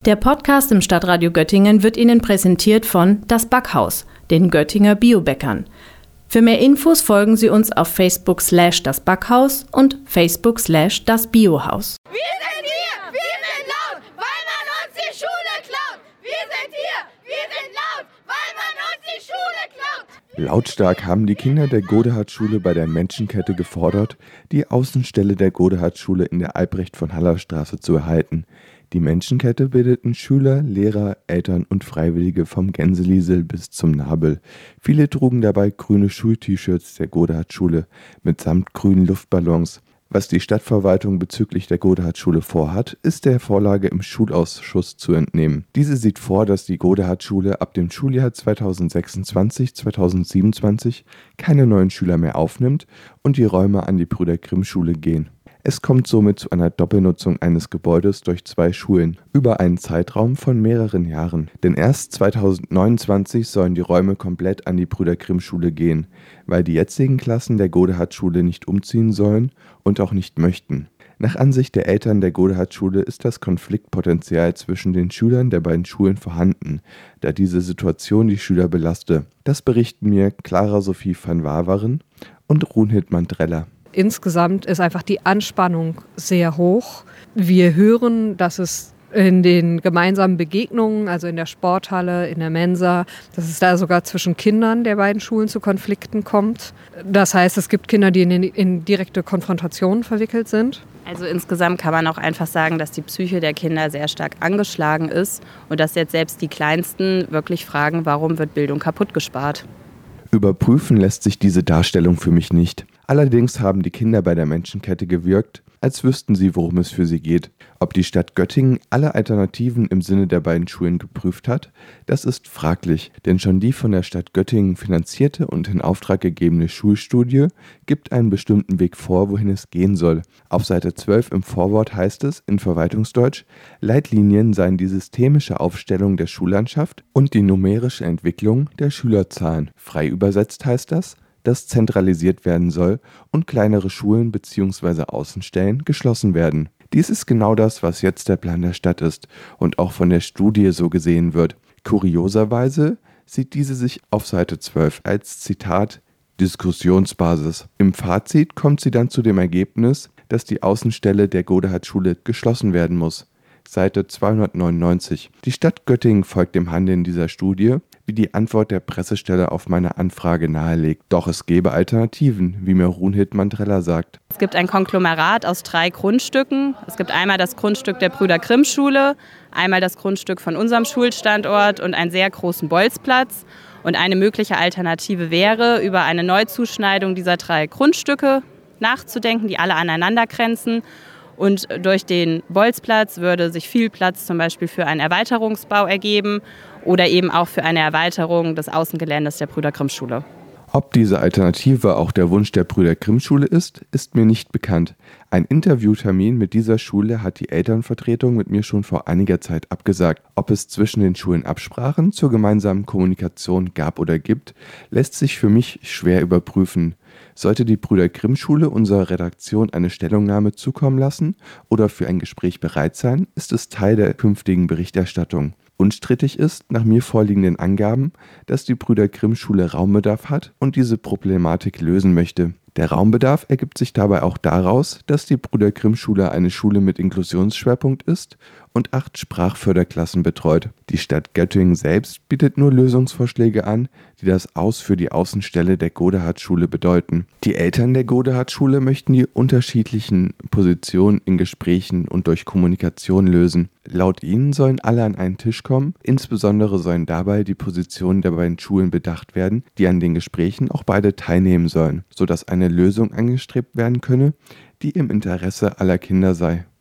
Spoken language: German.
Der Podcast im Stadtradio Göttingen wird Ihnen präsentiert von Das Backhaus, den Göttinger Biobäckern. Für mehr Infos folgen Sie uns auf Facebook/Das Backhaus und Facebook/Das Biohaus. Wir sind hier, wir sind laut, weil man uns die Schule klaut. Wir sind hier, wir sind laut, weil man uns die Schule klaut. Lautstark haben die Kinder der Godehard-Schule bei der Menschenkette gefordert, die Außenstelle der Godehard-Schule in der Albrecht-von-Haller-Straße zu erhalten. Die Menschenkette bildeten Schüler, Lehrer, Eltern und Freiwillige vom Gänseliesel bis zum Nabel. Viele trugen dabei grüne Schul-T-Shirts der Godehard-Schule mit samtgrünen Luftballons. Was die Stadtverwaltung bezüglich der Godehard-Schule vorhat, ist der Vorlage im Schulausschuss zu entnehmen. Diese sieht vor, dass die Godehard-Schule ab dem Schuljahr 2026/2027 keine neuen Schüler mehr aufnimmt und die Räume an die Brüder-Grimm-Schule gehen. Es kommt somit zu einer Doppelnutzung eines Gebäudes durch 2 Schulen über einen Zeitraum von mehreren Jahren. Denn erst 2029 sollen die Räume komplett an die Brüder-Grimm-Schule gehen, weil die jetzigen Klassen der Godehard-Schule nicht umziehen sollen und auch nicht möchten. Nach Ansicht der Eltern der Godehard-Schule ist das Konfliktpotenzial zwischen den Schülern der beiden Schulen vorhanden, da diese Situation die Schüler belaste. Das berichten mir Clara Sophie van Waveren und Runhild Mandrella. Insgesamt ist einfach die Anspannung sehr hoch. Wir hören, dass es in den gemeinsamen Begegnungen, also in der Sporthalle, in der Mensa, dass es da sogar zwischen Kindern der beiden Schulen zu Konflikten kommt. Das heißt, es gibt Kinder, die in direkte Konfrontationen verwickelt sind. Also insgesamt kann man auch einfach sagen, dass die Psyche der Kinder sehr stark angeschlagen ist und dass jetzt selbst die Kleinsten wirklich fragen, warum wird Bildung kaputt gespart. Überprüfen lässt sich diese Darstellung für mich nicht. Allerdings haben die Kinder bei der Menschenkette gewirkt, als wüssten sie, worum es für sie geht. Ob die Stadt Göttingen alle Alternativen im Sinne der beiden Schulen geprüft hat, das ist fraglich, denn schon die von der Stadt Göttingen finanzierte und in Auftrag gegebene Schulstudie gibt einen bestimmten Weg vor, wohin es gehen soll. Auf Seite 12 im Vorwort heißt es in Verwaltungsdeutsch, Leitlinien seien die systemische Aufstellung der Schullandschaft und die numerische Entwicklung der Schülerzahlen. Frei übersetzt heißt das, dass zentralisiert werden soll und kleinere Schulen bzw. Außenstellen geschlossen werden. Dies ist genau das, was jetzt der Plan der Stadt ist und auch von der Studie so gesehen wird. Kurioserweise sieht diese sich auf Seite 12 als Zitat Diskussionsbasis. Im Fazit kommt sie dann zu dem Ergebnis, dass die Außenstelle der Godehard-Schule geschlossen werden muss. Seite 299. Die Stadt Göttingen folgt dem Handeln dieser Studie, wie die Antwort der Pressestelle auf meine Anfrage nahelegt. Doch es gäbe Alternativen, wie mir Runhild Mandrella sagt. Es gibt ein Konglomerat aus 3 Grundstücken. Es gibt einmal das Grundstück der Brüder-Grimm-Schule, einmal das Grundstück von unserem Schulstandort und einen sehr großen Bolzplatz. Und eine mögliche Alternative wäre, über eine Neuzuschneidung dieser 3 Grundstücke nachzudenken, die alle aneinander grenzen. Und durch den Bolzplatz würde sich viel Platz zum Beispiel für einen Erweiterungsbau ergeben oder eben auch für eine Erweiterung des Außengeländes der Brüder-Grimm-Schule. Ob diese Alternative auch der Wunsch der Brüder-Grimm-Schule ist mir nicht bekannt. Ein Interviewtermin mit dieser Schule hat die Elternvertretung mit mir schon vor einiger Zeit abgesagt. Ob es zwischen den Schulen Absprachen zur gemeinsamen Kommunikation gab oder gibt, lässt sich für mich schwer überprüfen. Sollte die Brüder-Grimm-Schule unserer Redaktion eine Stellungnahme zukommen lassen oder für ein Gespräch bereit sein, ist es Teil der künftigen Berichterstattung. Unstrittig ist, nach mir vorliegenden Angaben, dass die Brüder-Grimm-Schule Raumbedarf hat und diese Problematik lösen möchte. Der Raumbedarf ergibt sich dabei auch daraus, dass die Brüder-Grimm-Schule eine Schule mit Inklusionsschwerpunkt ist und 8 Sprachförderklassen betreut. Die Stadt Göttingen selbst bietet nur Lösungsvorschläge an, die das Aus für die Außenstelle der Godehard-Schule bedeuten. Die Eltern der Godehard-Schule möchten die unterschiedlichen Positionen in Gesprächen und durch Kommunikation lösen. Laut ihnen sollen alle an einen Tisch kommen, insbesondere sollen dabei die Positionen der beiden Schulen bedacht werden, die an den Gesprächen auch beide teilnehmen sollen, sodass eine Lösung angestrebt werden könne, die im Interesse aller Kinder sei.